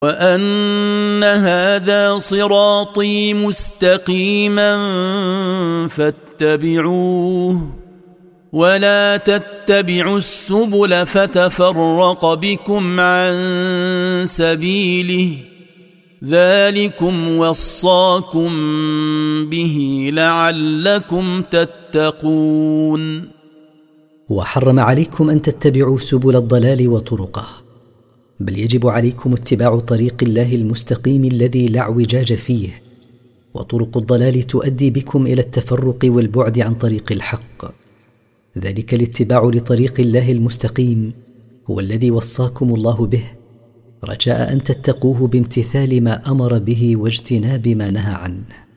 وأن هذا صراطي مستقيما فاتبعوه ولا تتبعوا السبل فتفرق بكم عن سبيله ذلكم وصاكم به لعلكم تتقون. وحرم عليكم أن تتبعوا سبل الضلال وطرقه، بل يجب عليكم اتباع طريق الله المستقيم الذي لا اعوجاج فيه، وطرق الضلال تؤدي بكم إلى التفرق والبعد عن طريق الحق. ذلك الاتباع لطريق الله المستقيم هو الذي وصاكم الله به، رجاء أن تتقوه بامتثال ما أمر به واجتناب ما نهى عنه.